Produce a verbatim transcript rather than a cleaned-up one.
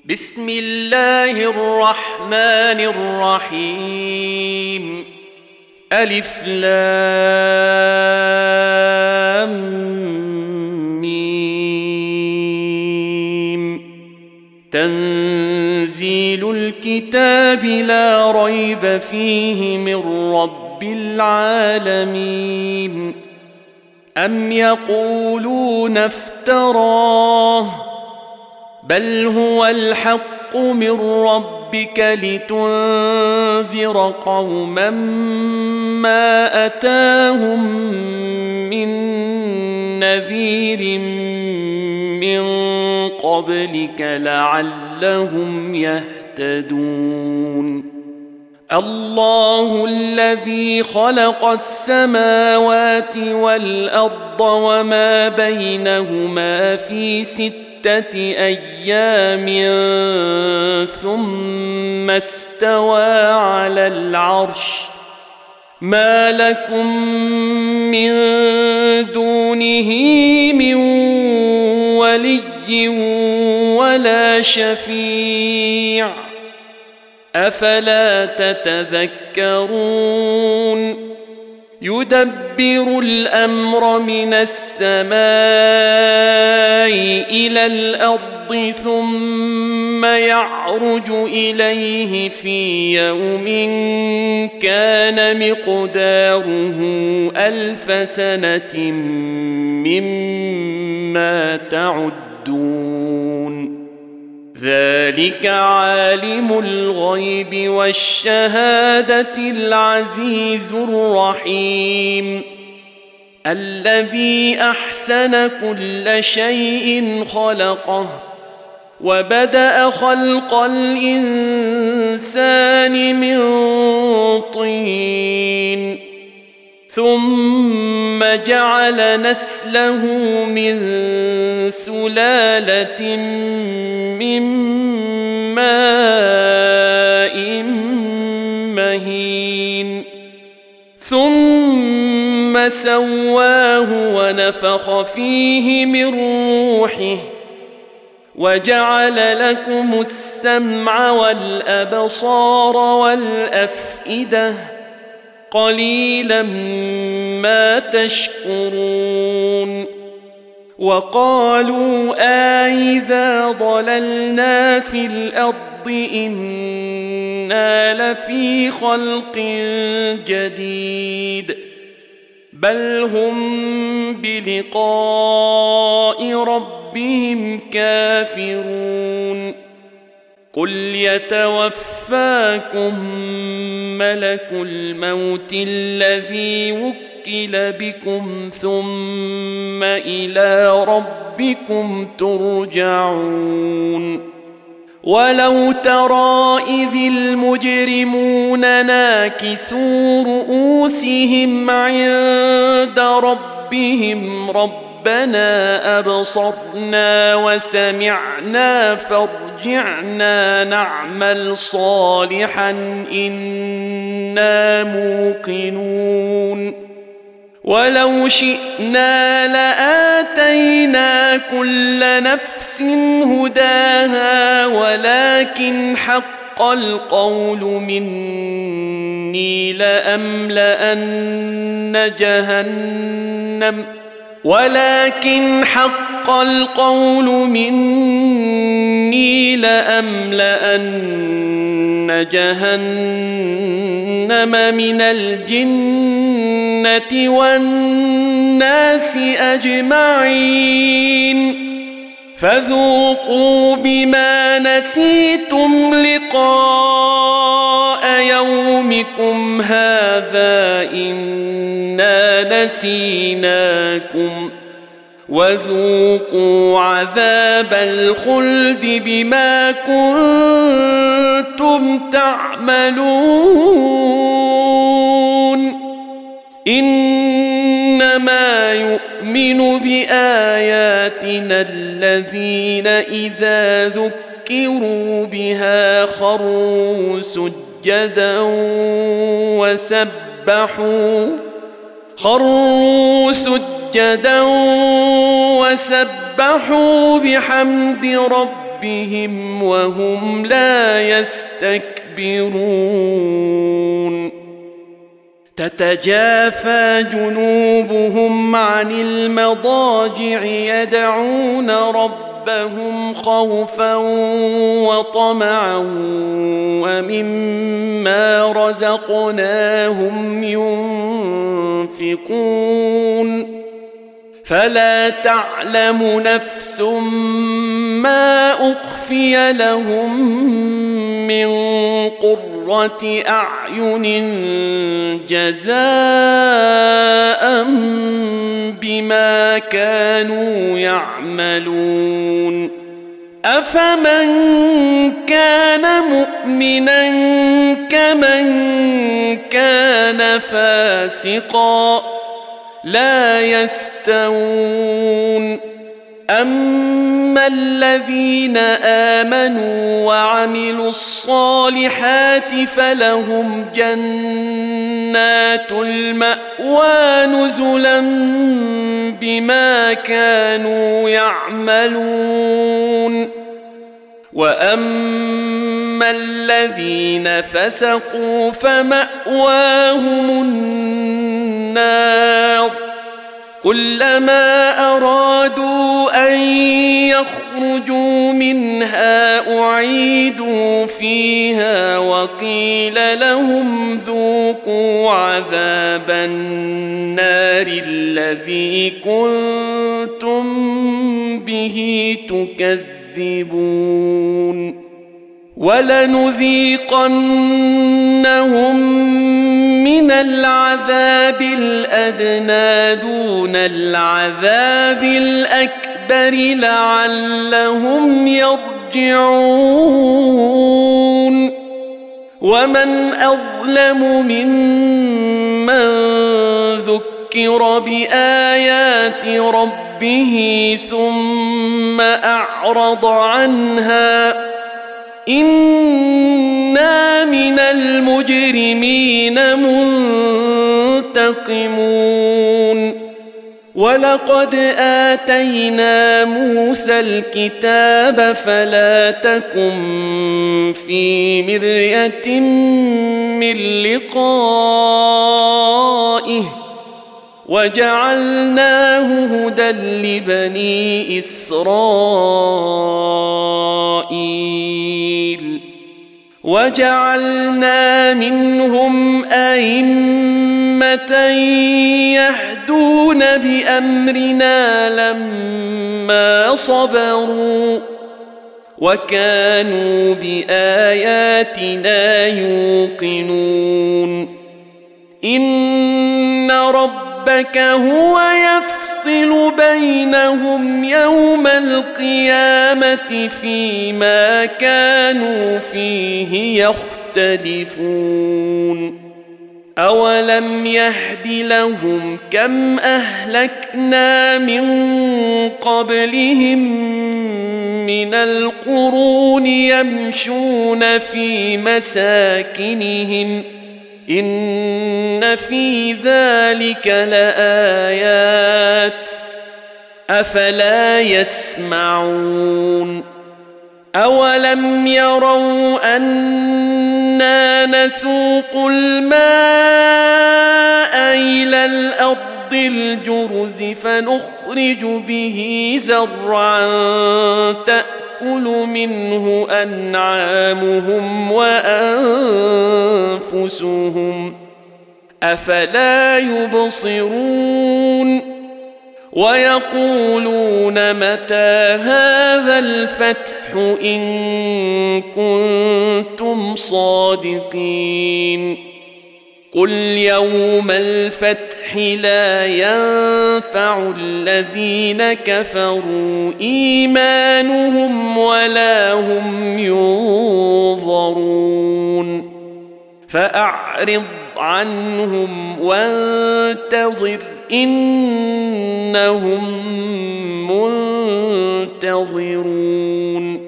بسم الله الرحمن الرحيم. ألف لام ميم. تنزيل الكتاب لا ريب فيه من رب العالمين. أم يقولون افتراه بل هو الحق من ربك لتنذر قوما ما أتاهم من نذير من قبلك لعلهم يهتدون. الله الذي خلق السماوات والأرض وما بينهما في ستة أيام ثم استوى على العرش. ما لكم من دونه من ولي ولا شفيع أفلا تتذكرون. يدبر الأمر من السماء إلى الأرض ثم يعرج إليه في يوم كان مقداره ألف سنة مما تعدون. ذلك عالم الغيب والشهادة العزيز الرحيم. الذي أحسن كل شيء خلقه وبدأ خلق الإنسان من طين ثم جعل نسله من سلالة من ماء مهين ثم سواه ونفخ فيه من روحه وجعل لكم السمع والأبصار والأفئدة قليلا ما تشكرون. وقالوا أإذا ضللنا في الأرض إنا لفي خلق جديد بل هم بلقاء ربهم كافرون. قل يتوفاكم ملك الموت الذي وكل بكم ثم إلى ربكم ترجعون. ولو ترى إذ المجرمون ناكسوا رؤوسهم عند ربهم ربنا أبصرنا وسمعنا فارجعنا نعمل صالحا إنا موقنون. ولو شئنا لآتينا كل نفس هداها ولكن حق القول مني لأملأن جهنم ولكن حق القول مني لأملأن جهنم من الجنة والناس أجمعين. فذوقوا بما نسيتم لقاء يومكم هذا إنا نسيناكم وذوقوا عذاب الخلد بما كنتم تعملون. إنما يؤمن بآياتنا الذين إذا ذكروا بها خروا سجدا وسبحوا خروا سجدا وسبحوا بحمد ربهم ربهم وهم لا يستكبرون تتجافى جنوبهم عن المضاجع يدعون ربهم خوفا وطمعا ومما رزقناهم ينفقون فلا تعلم نفس ما أخفي لهم من قرة أعين جزاء بما كانوا يعملون أفمن كان مؤمنا كمن كان فاسقا لا يستوون أما الذين آمنوا وعملوا الصالحات فلهم جنات المأوى نزلا بما كانوا يعملون وأما الذين فسقوا فمأواهم النار كلما أرادوا أن يخرجوا منها أعيدوا فيها وقيل لهم ذوقوا عذاب النار الذي كنتم به تكذبون ولنذيقنهم من العذاب الأدنى دون العذاب الأكبر لعلهم يرجعون ومن أظلم ممن ذكر بآيات ربه ثم أعرض عنها إنا من المجرمين منتقمون ولقد آتينا موسى الكتاب فلا تكن في مرية من لقائه وجعلناه هدى لبني إسرائيل وجعلنا منهم أئمة يهدون بأمرنا لما صبروا وكانوا بآياتنا يوقنون إن ربك هو يفصل بينهم يوم القيامة فيما كانوا فيه يختلفون أولم يهد لهم كم أهلكنا من قبلهم من القرون يمشون في مساكنهم إن في ذلك لآيات أفلا يسمعون أولم يروا أنا نسوق الماء إلى الأرض الجرز فنخرج به زرعا تأكل منه أنعامهم وأنفسهم أفلا يبصرون ويقولون متى هذا الفتح إن كنتم صادقين قل يوم الفتح لا ينفع الذين كفروا إيمانهم ولا هم ينظرون فأعرض عنهم وانتظر إنهم منتظرون